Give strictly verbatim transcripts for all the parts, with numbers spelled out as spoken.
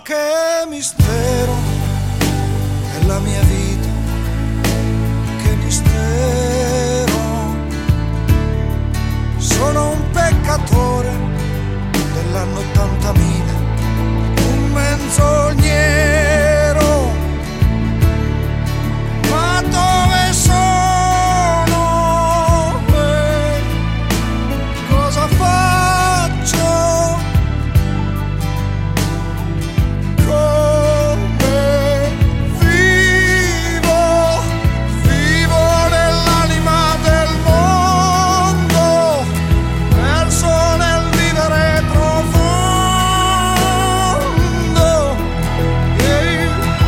che mistero è la mia vita, che mistero. Sono un peccatore dell'anno ottantamila, un menzognero, ma dove sono? Eh, cosa faccio? Come vivo? Vivo nell'anima del mondo, perso nel vivere profondo. Yeah.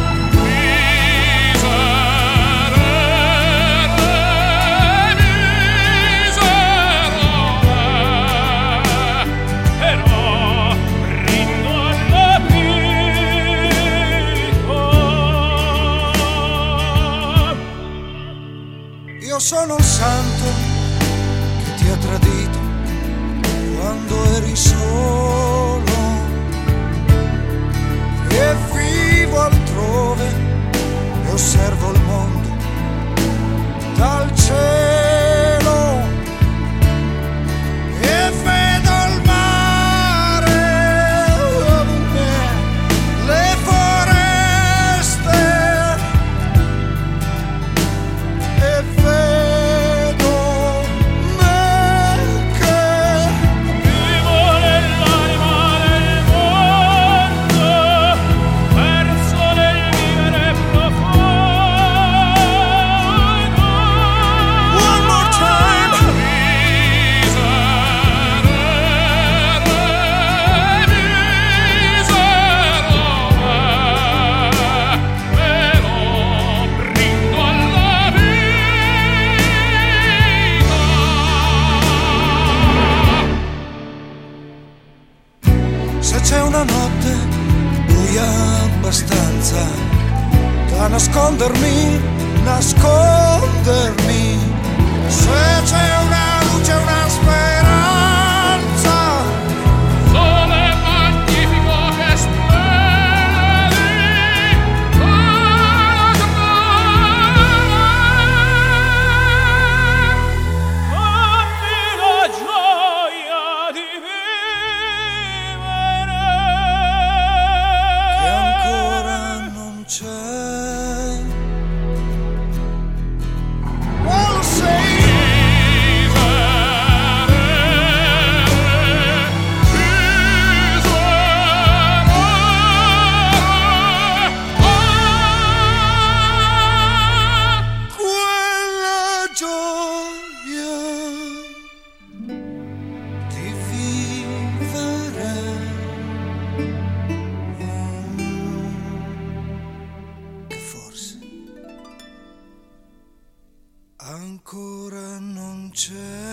Io sono il santo che ti ha tradito quando eri solo, e vivo altrove e osservo il mondo dal cielo e vedo il mare, le foreste, e vedo me che Vivo nell'anima del mondo, perso nel vivere profondo. one more time. Se c'è una notte buia abbastanza da nascondermi, nascondermi, se c'è una luce, una speranza, Sole magnifico che splendi, dammi la gioia di vivere. che ancora non c'è. Wanna say quella gioia di vivere. Che forse ancora non c'è.